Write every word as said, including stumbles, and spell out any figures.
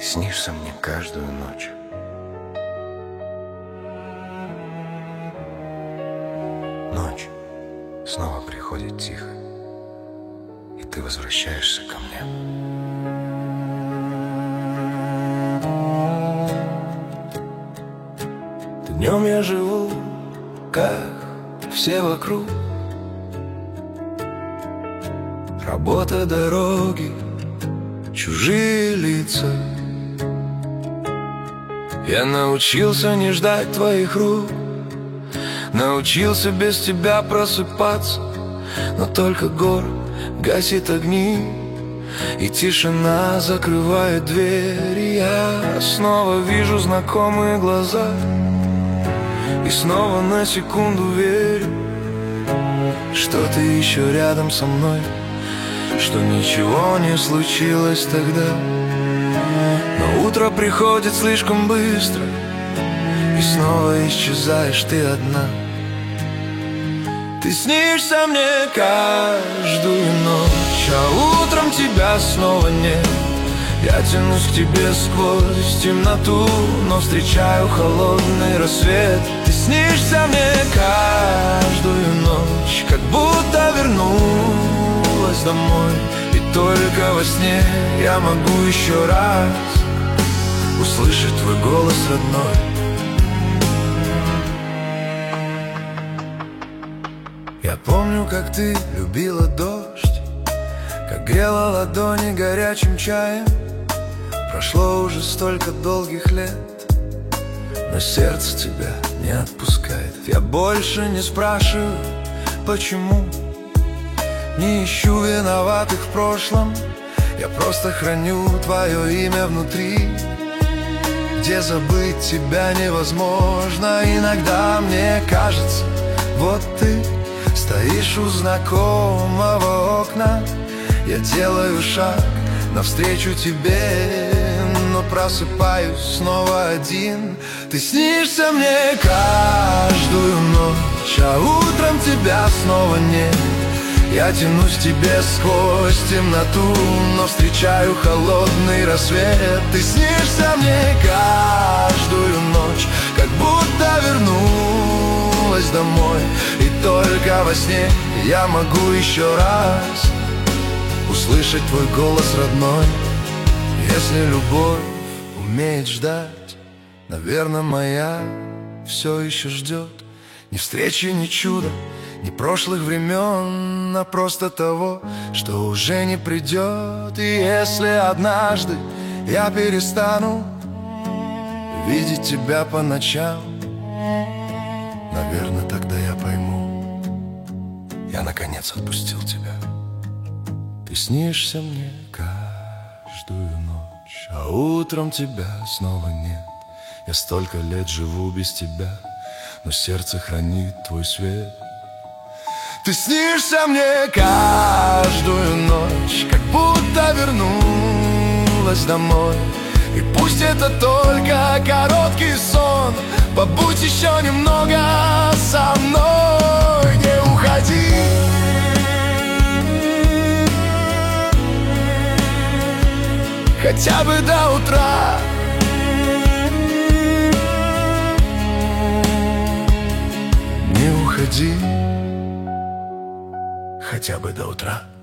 снишься мне каждую ночь. Ночь снова приходит тихо, и ты возвращаешься ко мне. Днем я живу, как все вокруг. Работа, дороги, чужие лица. Я научился не ждать твоих рук, научился без тебя просыпаться. Но только город гасит огни, и тишина закрывает дверь. И я снова вижу знакомые глаза, и снова на секунду верю, что ты еще рядом со мной, что ничего не случилось тогда. Но утро приходит слишком быстро, и снова исчезаешь ты одна. Ты снишься мне каждую ночь, а утром тебя снова нет. Я тянусь к тебе сквозь темноту, но встречаю холодный рассвет. Ты снишься мне каждую ночь, как будто вернулась домой. И только во сне я могу еще раз услышать твой голос родной. Я помню, как ты любила дождь, как грела ладони горячим чаем. Прошло уже столько долгих лет, но сердце тебя не отпускает. Я больше не спрашиваю, почему, не ищу виноватых в прошлом. Я просто храню твое имя внутри, где забыть тебя невозможно. Иногда мне кажется, вот ты стоишь у знакомого окна. Я делаю шаг навстречу тебе, но просыпаюсь снова один. Ты снишься мне каждую ночь, а утром тебя снова нет. Я тянусь к тебе сквозь темноту, но встречаю холодный рассвет. Ты снишься мне каждую ночь, как будто вернулась домой. И только во сне я могу еще раз услышать твой голос родной. Если любовь умеет ждать, наверное, моя все еще ждет. Ни встречи, ни чуда, ни прошлых времен, а просто того, что уже не придет. И если однажды я перестану видеть тебя по ночам, наверное, тогда я пойму, я наконец отпустил тебя. Ты снишься мне каждую ночь, а утром тебя снова нет. Я столько лет живу без тебя, но сердце хранит твой свет. Ты снишься мне каждую ночь, как будто вернулась домой. И пусть это только короткий сон, побудь еще немного со мной, не уходи. Хотя бы до утра. Не уходи. Хотя бы до утра.